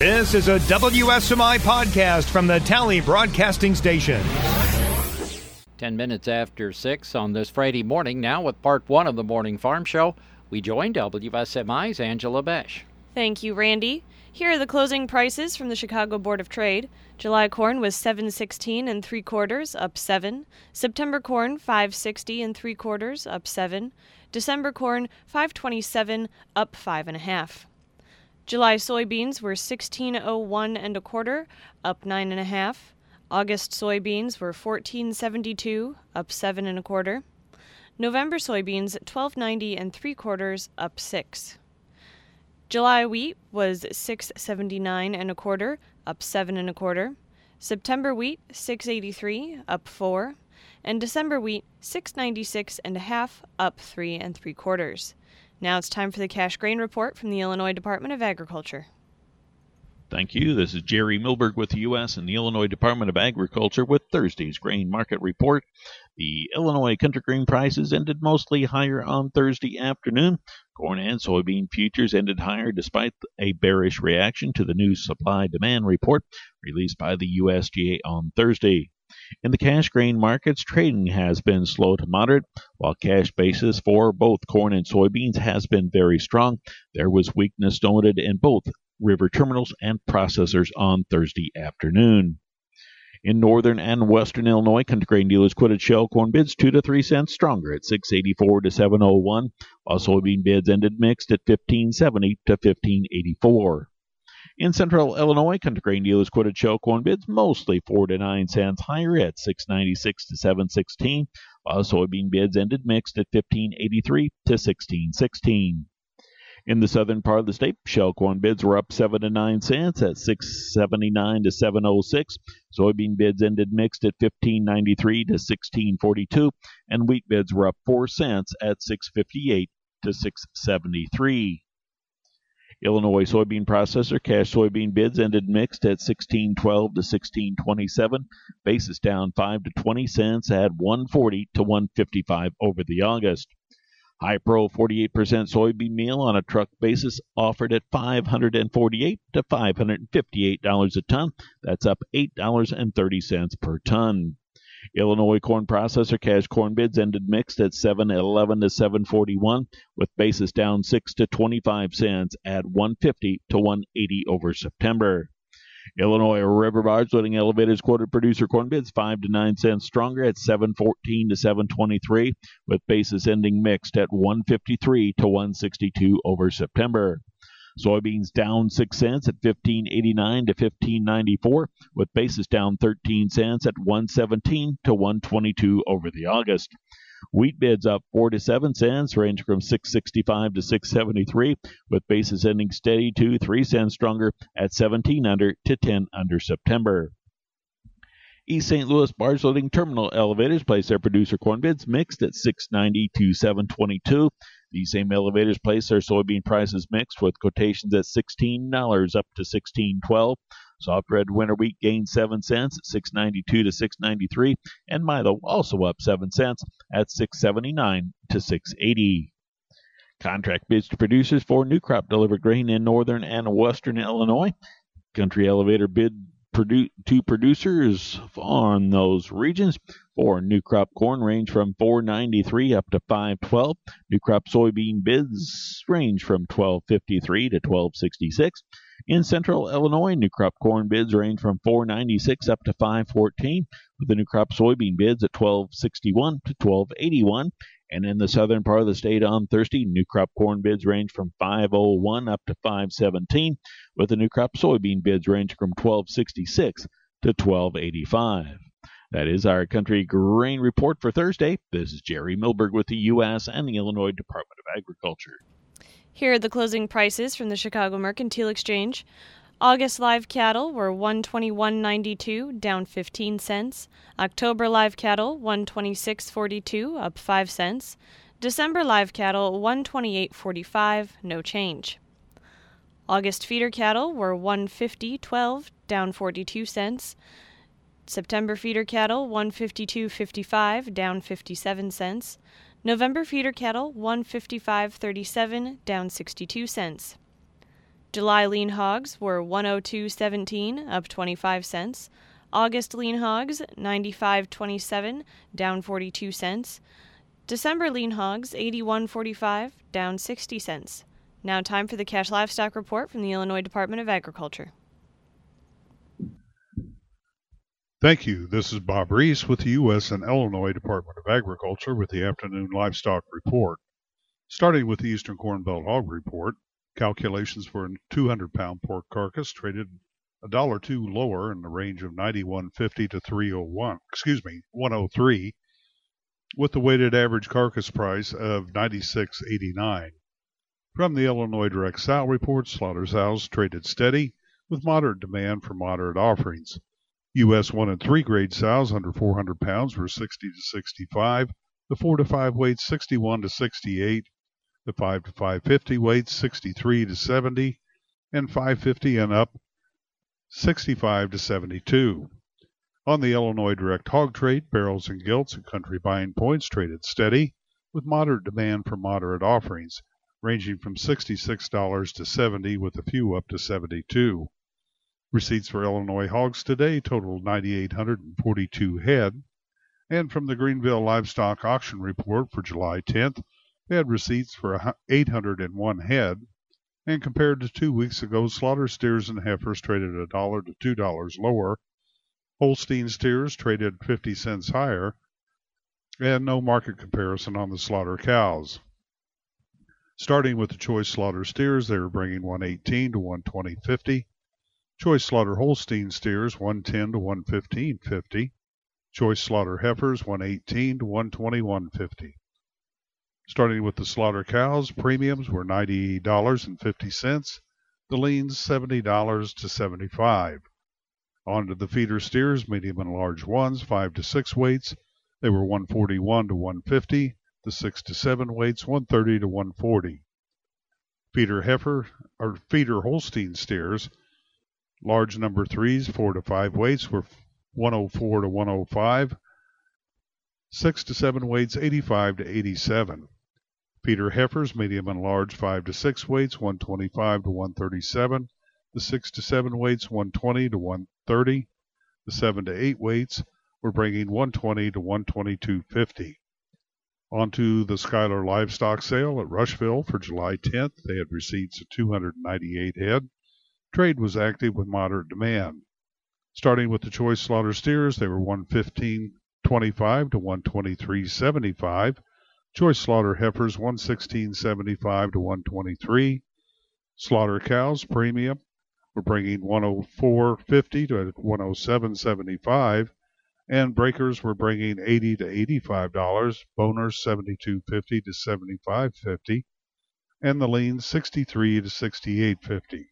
This is a WSMI podcast from the Tally Broadcasting Station. 10 minutes after 6 on this Friday morning. Now with part one of the Morning Farm Show, we join WSMI's Angela Besh. Thank you, Randy. Here are the closing prices from the Chicago Board of Trade. July corn was $7.16 3/4, up 7. September corn $5.60 3/4, up 7. December corn $5.27, up 5.5. July soybeans were $16.01 1/4, up 9.5. August soybeans were $14.72, up 7 1/4. November soybeans $12.90 3/4, up 6. July wheat was $6.79 1/4, up 7 1/4. September wheat $6.83, up 4, and December wheat $6.96 1/2, up 3 3/4. Now it's time for the cash grain report from the Illinois Department of Agriculture. Thank you. This is Jerry Milberg with the U.S. and the Illinois Department of Agriculture with Thursday's grain market report. The Illinois country grain prices ended mostly higher on Thursday afternoon. Corn and soybean futures ended higher despite a bearish reaction to the new supply-demand report released by the USDA on Thursday. In the cash grain markets, trading has been slow to moderate, while cash basis for both corn and soybeans has been very strong. There was weakness noted in both river terminals and processors on Thursday afternoon. In northern and western Illinois, country grain dealers quoted shell corn bids 2 to 3 cents stronger at $6.84 to $7.01, while soybean bids ended mixed at $15.70 to $15.84. In central Illinois, country grain dealers quoted shell corn bids mostly 4 to 9 cents higher at $6.96 to $7.16, while soybean bids ended mixed at $15.83 to $16.16. In the southern part of the state, shell corn bids were up 7 to 9 cents at $6.79 to $7.06. Soybean bids ended mixed at $15.93 to $16.42, and wheat bids were up 4 cents at $6.58 to $6.73. Illinois soybean processor cash soybean bids ended mixed at $16.12 to $16.27. Basis down 5 to 20 cents at $1.40 to $1.55 over the August. High Pro 48% soybean meal on a truck basis offered at $548 to $558 a ton. That's up $8.30 per ton. Illinois corn processor cash corn bids ended mixed at $7.11 to $7.41, with basis down 6 to 25 cents at $1.50 to $1.80 over September. Illinois river barge loading elevators quoted producer corn bids 5 to 9 cents stronger at $7.14 to $7.23, with basis ending mixed at $1.53 to $1.62 over September. Soybeans down 6 cents at $15.89 to $15.94, with basis down 13 cents at $1.17 to $1.22 over the August. Wheat bids up 4 to 7 cents, ranging from $6.65 to $6.73, with basis ending steady to 3 cents stronger at 17 under to 10 under September. East St. Louis barge loading terminal elevators placed their producer corn bids mixed at $6.90 to $7.22. These same elevators placed their soybean prices mixed with quotations at $16 up to $16.12. Soft red winter wheat gained 7 cents at $6.92 to $6.93, and Milo also up 7 cents at $6.79 to $6.80. Contract bids to producers for new crop delivered grain in northern and western Illinois. Country elevator bid to producers on those regions for new crop corn range from $4.93 up to $5.12. New crop soybean bids range from $12.53 to $12.66. In central Illinois, new crop corn bids range from $4.96 up to $5.14, with the new crop soybean bids at $12.61 to $12.81. And in the southern part of the state on Thursday, new crop corn bids range from $5.01 up to $5.17, with the new crop soybean bids range from $12.66 to $12.85. That is our country grain report for Thursday. This is Jerry Milberg with the U.S. and the Illinois Department of Agriculture. Here are the closing prices from the Chicago Mercantile Exchange. August live cattle were $121.92, down 15 cents. October live cattle $126.42, up 5 cents. December live cattle $128.45, no change. August feeder cattle were $150.12, down 42 cents. September feeder cattle $152.55, down 57 cents. November feeder cattle $155.37, down 62 cents. July lean hogs were $102.17, up 25 cents. August lean hogs, $95.27, down 42 cents. December lean hogs, $81.45, down 60 cents. Now time for the cash livestock report from the Illinois Department of Agriculture. Thank you. This is Bob Reese with the U.S. and Illinois Department of Agriculture with the afternoon livestock report. Starting with the Eastern Corn Belt Hog Report, calculations for a 200-pound pork carcass traded $1.02 lower in the range of $91.50 to $103, with the weighted average carcass price of $96.89. From the Illinois Direct Sow Report, slaughter sows traded steady with moderate demand for moderate offerings. U.S. 1 and 3 grade sows under 400 pounds were 60 to 65, the 4 to 5 weights 61 to 68, the 5 to 550 weights 63 to 70, and 550 and up 65 to 72. On the Illinois Direct Hog Trade, barrels and gilts and country buying points traded steady with moderate demand for moderate offerings, ranging from $66 to $70 with a few up to $72. Receipts for Illinois hogs today totaled 9,842 head, and from the Greenville Livestock Auction Report for July 10th, they had receipts for 801 head, and compared to 2 weeks ago, slaughter steers and heifers traded $1 to $2 lower, Holstein steers traded 50 cents higher, and no market comparison on the slaughter cows. Starting with the choice slaughter steers, they were bringing 118 to 120.50. Choice slaughter Holstein steers 110 to 115.50. Choice slaughter heifers 118 to 121.50. Starting with the slaughter cows, premiums were $90.50. The leans $70 to $75. On to the feeder steers, medium and large ones, 5 to 6 weights. They were 141 to 150. The 6 to 7 weights 130 to 140. Feeder Holstein steers, large number 3s, 4 to 5 weights were 104 to 105. 6 to 7 weights 85 to 87. Feeder heifers, medium and large 5 to 6 weights 125 to 137. The 6 to 7 weights 120 to 130. The 7 to 8 weights were bringing 120 to 122.50. On to the Schuyler Livestock Sale at Rushville for July 10th. They had receipts of 298 head. Trade was active with moderate demand. Starting with the choice slaughter steers, they were 115.25 to 123.75. Choice slaughter heifers 116.75 to 123. Slaughter cows premium were bringing 104.50 to 107.75. And breakers were bringing $80 to $85, boners $72.50 to $75.50, and the leans $63 to $68.50.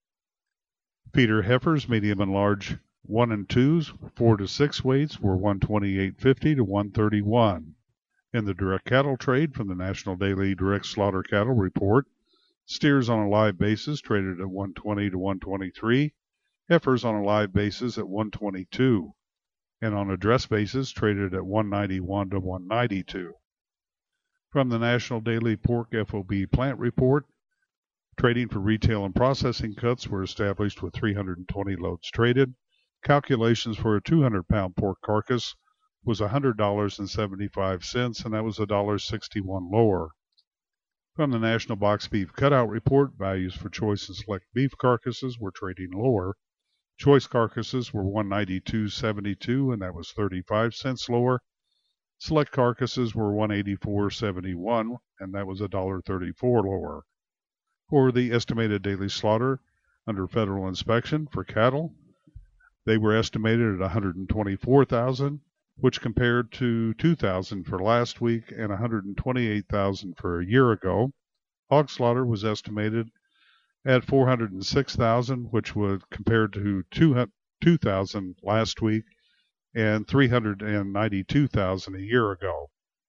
Feeder heifers, medium and large 1 and 2s, 4 to 6 weights were $128.50 to $131. In the direct cattle trade from the National Daily Direct Slaughter Cattle Report, steers on a live basis traded at $120 to $123, heifers on a live basis at $122. And on a dress basis traded at $191 to $192. From the National Daily Pork FOB Plant Report, trading for retail and processing cuts were established with 320 loads traded. Calculations for a 200-pound pork carcass was $100.75, and that was $1.61 lower. From the National Box Beef Cutout Report, values for choice and select beef carcasses were trading lower. Choice carcasses were $192.72, and that was 35 cents lower. Select carcasses were $184.71, and that was $1.34 lower. For the estimated daily slaughter under federal inspection for cattle, they were estimated at 124,000, which compared to 2,000 for last week and 128,000 for a year ago. Hog slaughter was estimated at 406,000, which was compared to 2,000 last week and 392,000 a year ago.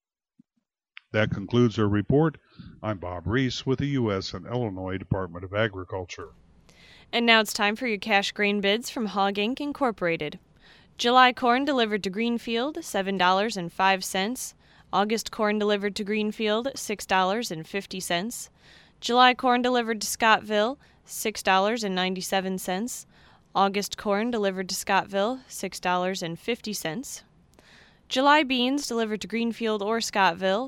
That concludes our report. I'm Bob Reese with the U.S. and Illinois Department of Agriculture. And now it's time for your cash grain bids from Hog Inc. Incorporated. July corn delivered to Greenfield, $7.05. August corn delivered to Greenfield, $6.50. July corn delivered to Scottville, $6.97. August corn delivered to Scottville, $6.50. July beans delivered to Greenfield or Scottville,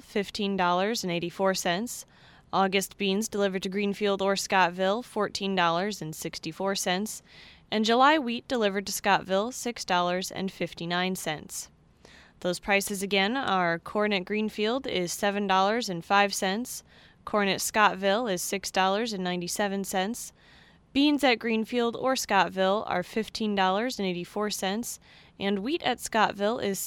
$15.84. August beans delivered to Greenfield or Scottville, $14.64. And July wheat delivered to Scottville, $6.59. Those prices again are corn at Greenfield is $7.05. Corn at Scottville is $6.97. Beans at Greenfield or Scottville are $15.84. And wheat at Scottville is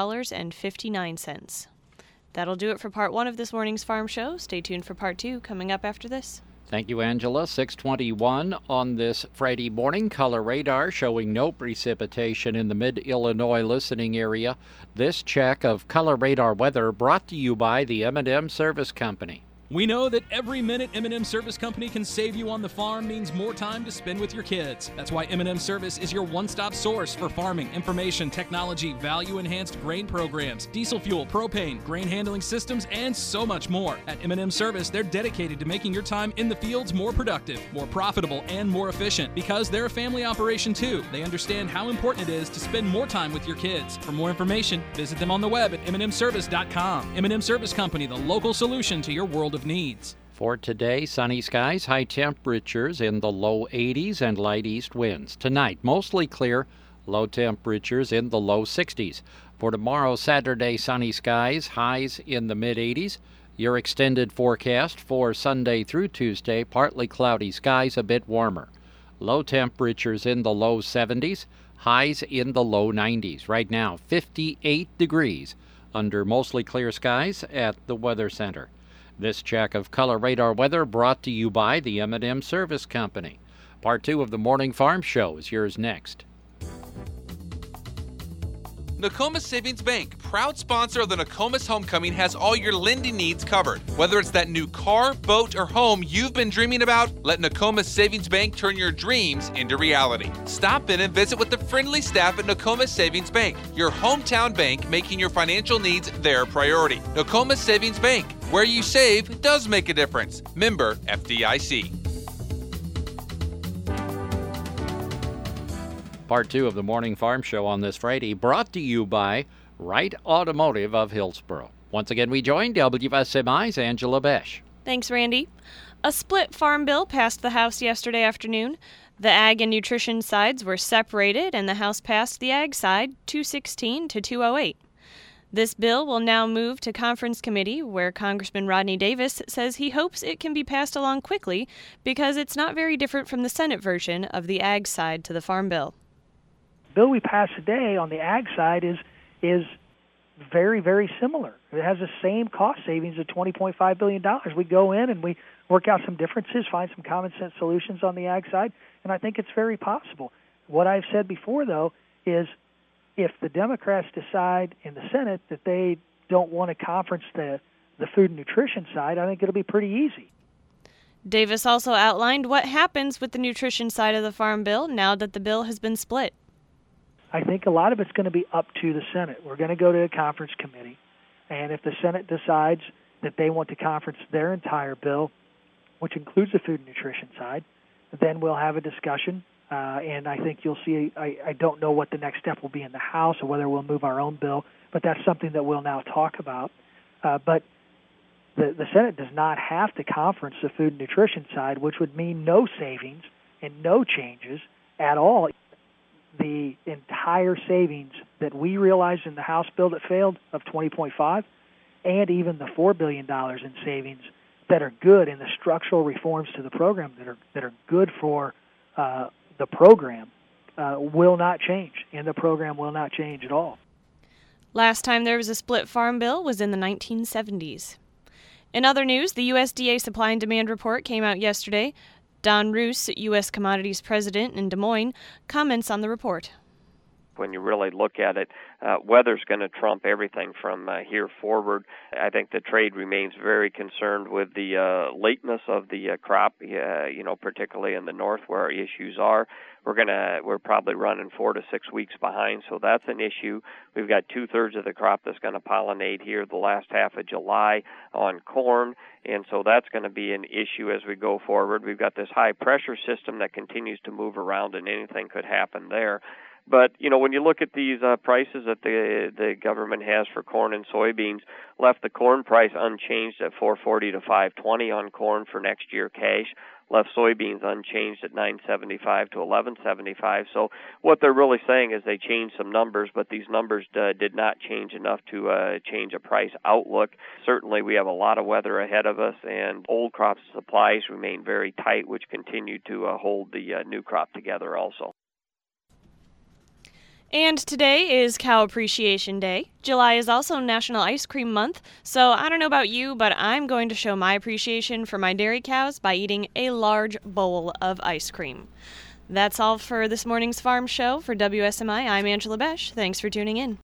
$6.59. That'll do it for part one of this morning's Farm Show. Stay tuned for part two coming up after this. Thank you, Angela. 6:21 on this Friday morning. Color radar showing no precipitation in the mid-Illinois listening area. This check of color radar weather brought to you by the M&M Service Company. We know that every minute M&M Service Company can save you on the farm means more time to spend with your kids. That's why M&M Service is your one-stop source for farming, information, technology, value-enhanced grain programs, diesel fuel, propane, grain handling systems, and so much more. At M&M Service, they're dedicated to making your time in the fields more productive, more profitable, and more efficient. Because they're a family operation too, they understand how important it is to spend more time with your kids. For more information, visit them on the web at mmservice.com. M&M Service Company, the local solution to your world of needs. For today, sunny skies, high temperatures in the low 80s and light east winds. Tonight, mostly clear, low temperatures in the low 60s. For tomorrow, Saturday, sunny skies, highs in the mid-80s. Your extended forecast for Sunday through Tuesday, partly cloudy skies, a bit warmer. Low temperatures in the low 70s, highs in the low 90s. Right now, 58 degrees under mostly clear skies at the Weather Center. This check of color radar weather brought to you by the M&M Service Company. Part two of the Morning Farm Show is yours next. Nokomis Savings Bank, proud sponsor of the Nokomis Homecoming, has all your lending needs covered. Whether it's that new car, boat, or home you've been dreaming about, let Nokomis Savings Bank turn your dreams into reality. Stop in and visit with the friendly staff at Nokomis Savings Bank, your hometown bank, making your financial needs their priority. Nokomis Savings Bank, where you save does make a difference. Member FDIC. Part two of the Morning Farm Show on this Friday, brought to you by Wright Automotive of Hillsboro. Once again, we join WSMI's Angela Besh. Thanks, Randy. A split farm bill passed the House yesterday afternoon. The Ag and Nutrition sides were separated, and the House passed the Ag side 216 to 208. This bill will now move to Conference Committee, where Congressman Rodney Davis says he hopes it can be passed along quickly because it's not very different from the Senate version of the Ag side to the Farm Bill. The bill we passed today on the Ag side is very, very similar. It has the same cost savings of $20.5 billion. We go in and we work out some differences, find some common sense solutions on the Ag side, and I think it's very possible. What I've said before, though, is if the Democrats decide in the Senate that they don't want to conference the food and nutrition side, I think it'll be pretty easy. Davis also outlined what happens with the nutrition side of the Farm Bill now that the bill has been split. I think a lot of it's going to be up to the Senate. We're going to go to a conference committee, and if the Senate decides that they want to conference their entire bill, which includes the food and nutrition side, then we'll have a discussion, and I think you'll see, I don't know what the next step will be in the House or whether we'll move our own bill, but that's something that we'll now talk about. But the Senate does not have to conference the food and nutrition side, which would mean no savings and no changes at all. The entire savings that we realized in the House bill that failed of $20.5, and even the $4 billion in savings that are good in the structural reforms to the program that are good for the program will not change, and the program will not change at all. Last time there was a split farm bill was in the 1970s. In other news, the USDA Supply and Demand Report came out yesterday. Don Roos, U.S. Commodities President in Des Moines, comments on the report. When you really look at it, weather's going to trump everything from here forward. I think the trade remains very concerned with the lateness of the crop, particularly in the north where our issues are. We're probably running 4 to 6 weeks behind, so that's an issue. We've got 2/3 of the crop that's going to pollinate here the last half of July on corn, and so that's going to be an issue as we go forward. We've got this high pressure system that continues to move around, and anything could happen there. But, when you look at these prices that the government has for corn and soybeans, left the corn price unchanged at $4.40 to $5.20 on corn for next year cash, left soybeans unchanged at $9.75 to $11.75. So what they're really saying is they changed some numbers, but these numbers did not change enough to change a price outlook. Certainly we have a lot of weather ahead of us, and old crop supplies remain very tight, which continue to hold the new crop together also. And today is Cow Appreciation Day. July is also National Ice Cream Month, so I don't know about you, but I'm going to show my appreciation for my dairy cows by eating a large bowl of ice cream. That's all for this morning's Farm Show. For WSMI, I'm Angela Besh. Thanks for tuning in.